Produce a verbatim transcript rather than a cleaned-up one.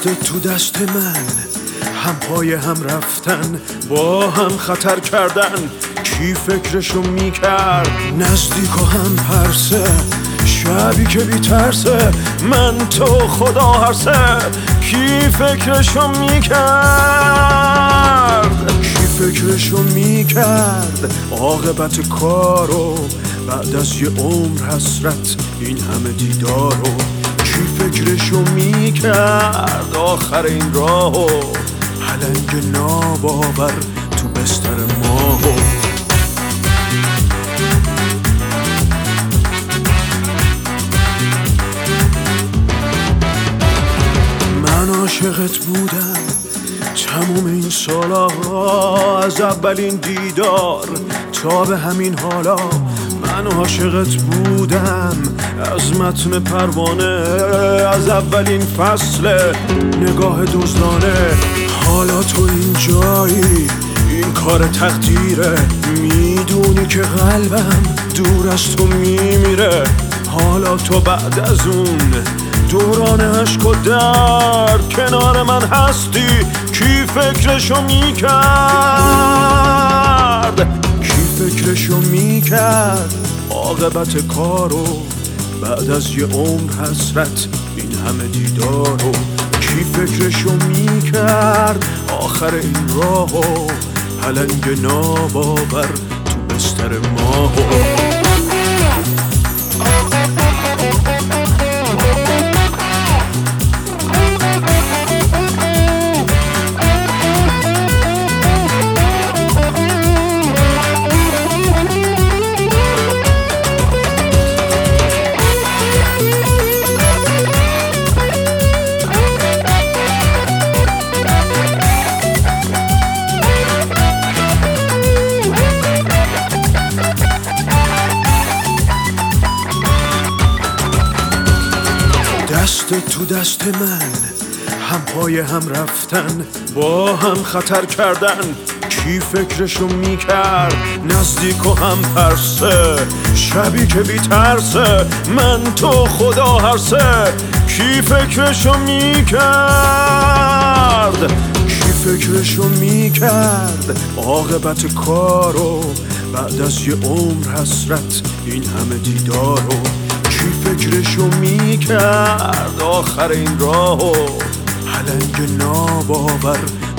دست تو دست من، هم پای هم رفتن، با هم خطر کردن. کی فکرشو میکرد نزدیک و هم پرسه، شبی که بی ترسه، من تو خدا هر سه. کی فکرشو میکرد کی فکرشو میکرد عاقبت کارو، بعد از یه عمر حسرت این همه دیدارو. کی فکرشو میکرد آخر این راهو، پلنگ ناباور تو بستر ماهو. من عاشقت بودم تموم این سالها، از اولین دیدار تا به همین حالا. من عاشقت بودم از متن پروانه، از اولین فصل نگاه دزدانه. حالا تو این جایی، این کار تقدیره، میدونی که قلبم دور از تو میمیره. حالا تو بعد از اون دوران عشق و درد کنار من هستی. کی فکرشو میکرد کی فکرشو میکرد عاقبت کارو، بعد از یه عمر حسرت این همه دیدارو. کی فکرشو میکرد آخر این راهو، پلنگ ناباور تو بستر ماهو. دست تو دست من، هم پای هم رفتن، با هم خطر کردن. کی فکرشو میکرد نزدیک و هم پرسه، شبی که بی ترسه، من تو خدا هر سه. کی فکرشو میکرد کی فکرشو میکرد عاقبت کارو، بعد از یه عمر حسرت این همه دیدارو. کی فکرشو میکرد آخر این راهو، پلنگ ناباور